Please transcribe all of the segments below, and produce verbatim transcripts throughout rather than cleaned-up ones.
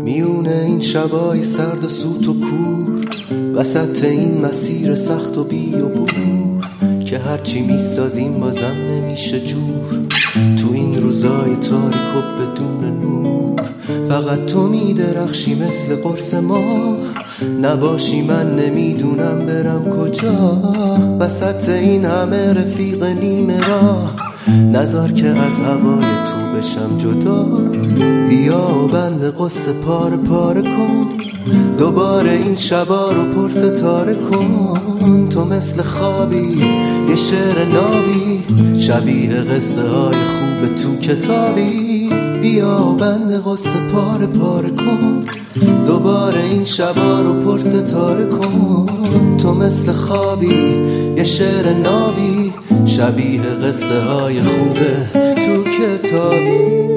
میونه این شبای سرد و سوت و کور، وسط این مسیر سخت و بی و بور، که هرچی میسازیم بازم نمیشه جور. تو این روزای تاریک و بدون نور، فقط تو میدرخشی مثل قرص ماه. نباشی من نمیدونم برم کجا، وسط این همه رفیق نیمه راه. نذار که از هوای تو بشم جدا، بیا بند قصه پاره پاره کن. دوباره این شبا رو پر ستاره کن. تو مثل خوابی یه شعر نابی، شبیه قصه های خوب تو کتابی. بیا بند قصه پاره پاره کن. دوباره این شبا رو پر ستاره کن. تو مثل خوابی یه شعر نابی، شبیه قصه های خوبه تو کتابی.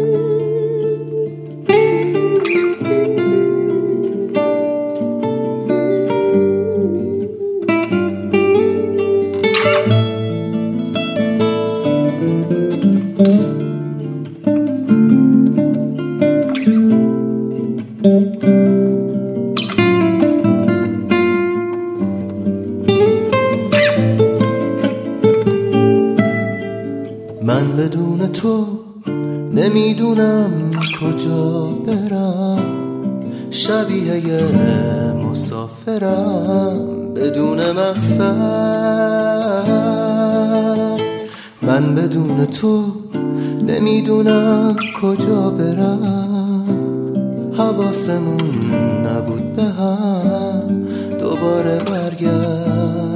من بدون تو نمیدونم کجا برم، شبیه یه مسافرم بدون مقصد. من بدون تو نمیدونم کجا برم، حواسمون نبود به هم، دوباره برگرد.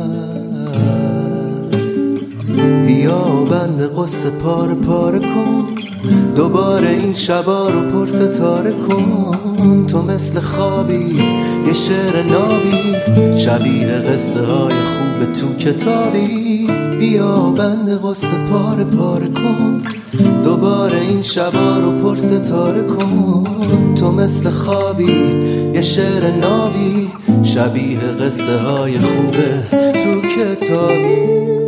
بیا بند قصه پاره پاره کن. دوباره این شبا رو پر ستاره کن. تو مثل خوابی یه شعر نابی، شبیه قصه های خوب تو کتابی. بیا بند قصه پاره پاره کن. دوباره این شبا رو پر ستاره کن. تو مثل خوابی یه شعر نابی، شبیه قصه های خوب تو کتابی.